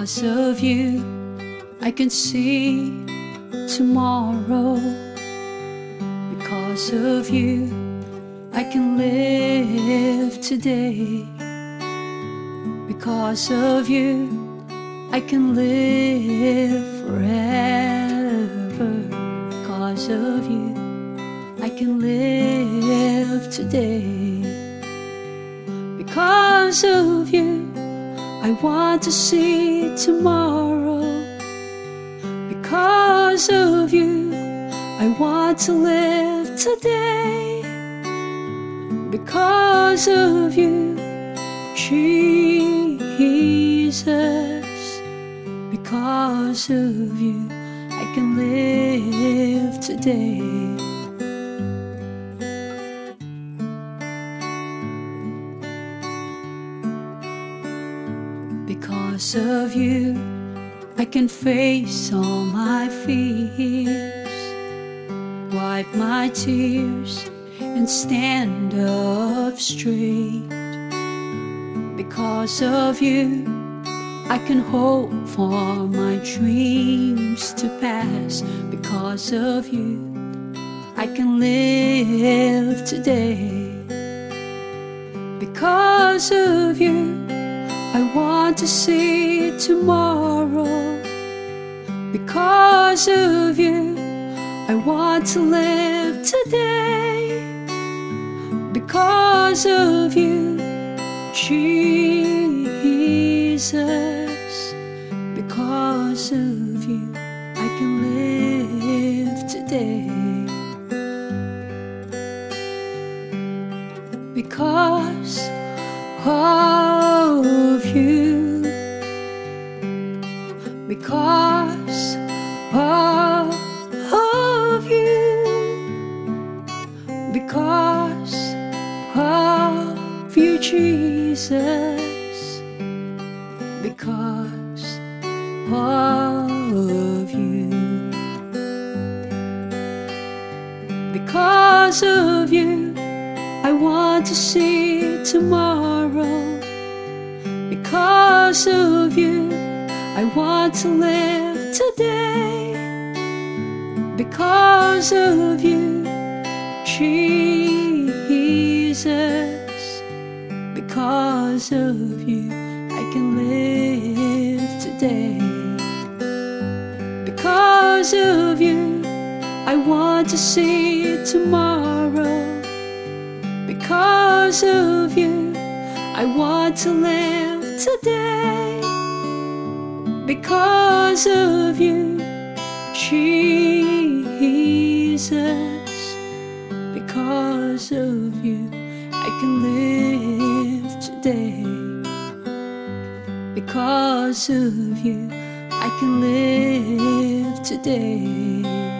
Because of you, I can see tomorrow. Because of you, I can live today. Because of you, I can live forever. Because of you, I can live today. Because of you, I want to see tomorrow. Because of you, I want to live today. Because of you, Jesus. Because of you, I can live today. Because of you, I can face all my fears, wipe my tears, and stand up straight. Because of you, I can hope for my dreams to pass. Because of you, I can live today. Because of you, I want to see tomorrow. Because of you, I want to live today. Because of you, Jesus. Because of you, I can live today. Because of you, because of you, because of you, Jesus. Because of you, because of you, I want to see tomorrow. Because of you, I want to live today. Because of you, Jesus. Because of you, I can live today. Because of you, I want to see tomorrow. Because of you, I want to live today. Because of you, Jesus. Because of you, I can live today. Because of you, I can live today.